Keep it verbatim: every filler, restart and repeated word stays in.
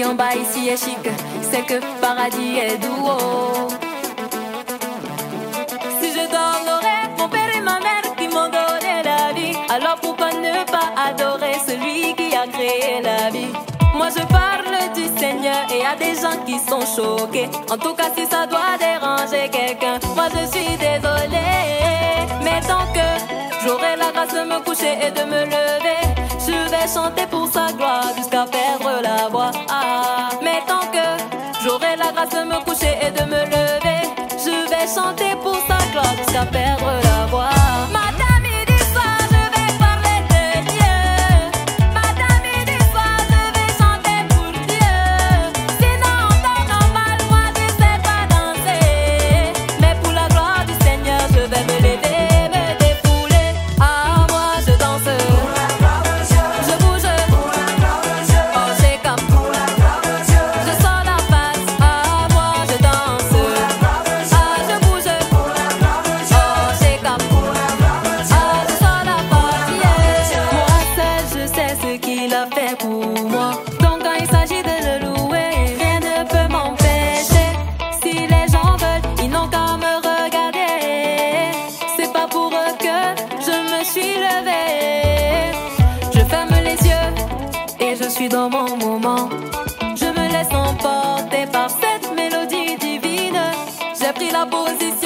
en bas ici est chic, c'est que paradis est doux. Oh. Si je t'honorais, mon père et ma mère qui m'ont donné la vie, alors pourquoi ne pas adorer celui qui a créé la vie? Moi je parle du Seigneur et y a des gens qui sont choqués. En tout cas si ça doit déranger quelqu'un, moi je suis désolée. Mais tant que j'aurai la grâce de me coucher et de me lever, je vais chanter pour sa gloire jusqu'à perdre la voix. Ah. Mais tant que j'aurai la grâce de me coucher et de me lever, je vais chanter pour sa gloire jusqu'à perdre la voix. Madame, midi soir, je vais parler de Dieu. Madame, midi soir, je vais chanter pour Dieu. Sinon, en temps normal, moi je sais pas danser. Mais pour la gloire du Seigneur, je vais me lever, me défouler. Ah, moi je danse. Je bouge. Oh, j'écape. Je sors la face. Ah, moi je danse. Ah, je bouge. Oh, j'écape. Ah, je sors la face. Yeah. Moi seul, je sais ce qu'il a fait pour moi. Donc quand il s'agit de le louer, rien ne peut m'empêcher. Si les gens veulent, ils n'ont qu'à me regarder. C'est pas pour eux que je me suis levée. Je ferme les yeux et je suis dans mon moment. Je me laisse emporter par cette mélodie divine. J'ai pris la position